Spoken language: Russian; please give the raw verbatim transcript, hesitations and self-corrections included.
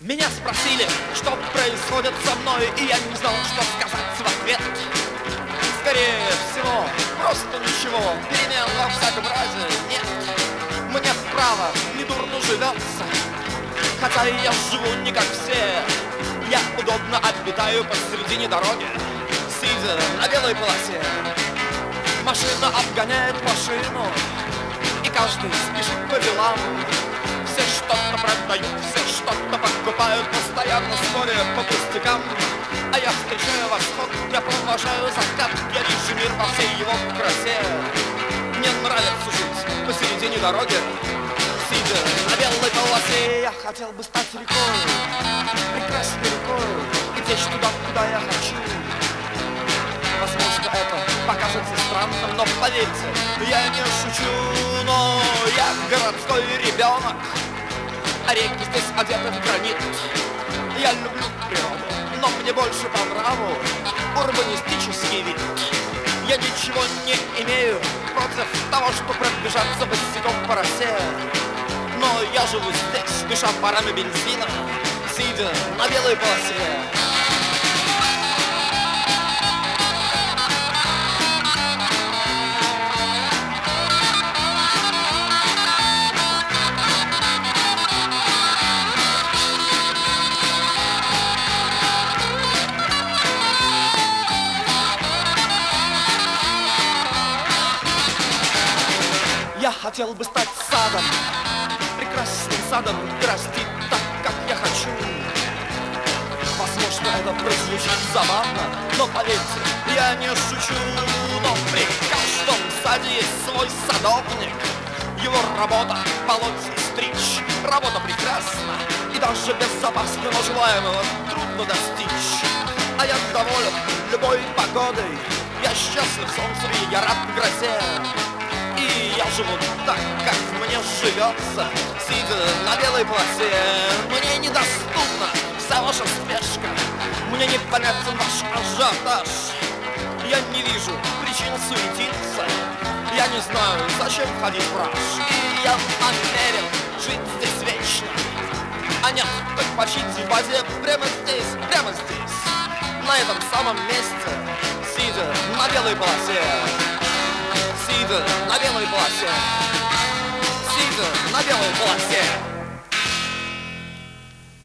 Меня спросили, что происходит со мной, и я не знал, что сказать в ответ. Скорее всего, просто ничего, перемен во всяком разе нет. Мне право недурно живется, хотя я живу не как все. Я удобно обитаю посередине дороги, сидя на белой полосе. Машина обгоняет машину, и каждый спешит по делам. Все что-то продают, все что-то покупают, постоянно споря по пустякам. А я встречаю восход, я провожаю закат, я вижу мир во всей его красе. Мне нравится жить посередине дороги, сидя на белой полосе. Я хотел бы стать рекой, прекрасной рекой, и течь туда, куда я хочу. Возможно, это покажется странным, но поверьте, я не шучу. Но я городской ребенок, а реки здесь одеты в гранит. Я люблю природу, но мне больше по нраву урбанистический вид. Я ничего не имею против того, что пробежаться босиком по росе. Но я живу здесь, дыша парами бензина, сидя на белой полосе. Я хотел бы стать садом, прекрасным садом, и расти так, как я хочу. Возможно, это прозвучит забавно, но поверьте, я не шучу. Но при каждом саде есть свой садовник. Его работа — полоть и стричь. Работа прекрасна, и даже безопасно, но желаемого трудно достичь. А я доволен любой погодой, я счастлив в солнце, я рад в грозе. И я живу так, как мне живется, сидя на белой полосе. Мне недоступна вся ваша спешка, мне непонятен ваш ажиотаж. Я не вижу причин суетиться, я не знаю, зачем ходить в раж. И я намерен жить здесь вечно, а нет, так почить в воде прямо здесь, прямо здесь, на этом самом месте, сидя на белой полосе. Сидя на белой полосе, сидя на белой полосе.